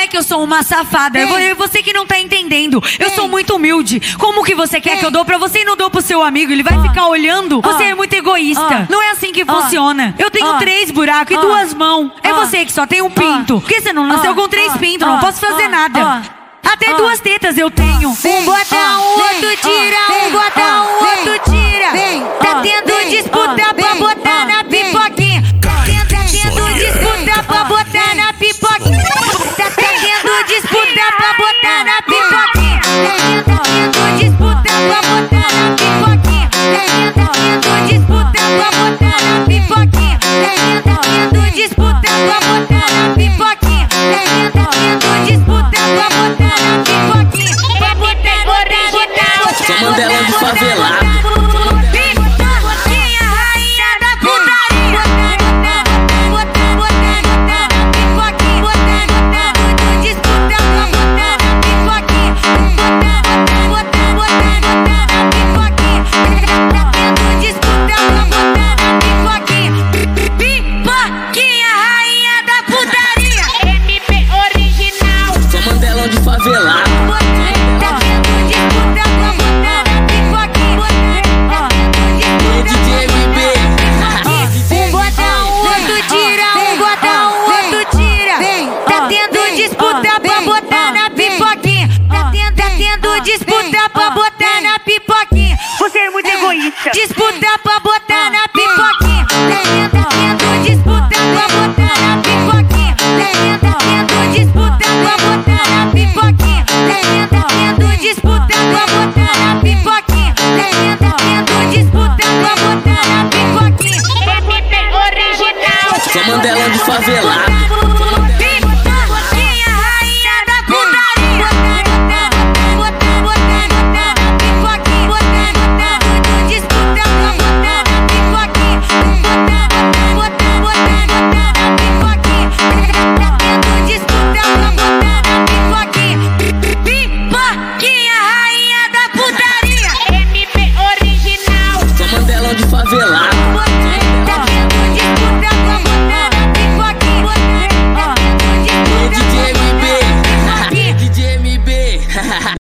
que eu sou uma safada. Você que não tá entendendo. Eu sou muito humilde. Como que você quer que eu dou pra você e não dou pro seu amigo? Ele vai ficar olhando? Você é muito egoísta. Não é assim que funciona. Eu tenho 3 buracos e 2 mãos. É você que só tem um pinto. Por que você não nasceu com 3 pintos? Não posso fazer nada. Até 2 tetas eu tenho. Um bota um, outro tira. Um bota um, outro tira. Tá tendo disputa pra botar na pipoquinha. Tá tendo disputa pra botar na pipoquinha. Tá tendo disputa pra botar na pipoquinha. Tá tendo disputa pra botar na pipoquinha. Tá tendo disputa pra botar na pipoquinha. Tá tendo disputa pra botar na pipoquinha. Tá tendo disputa pra botar na pipoquinha. Pra botar original. Sou Mandelão de favelado. Disputa pra botar na pipoquinha. Você é muito egoísta. Disputa pra botar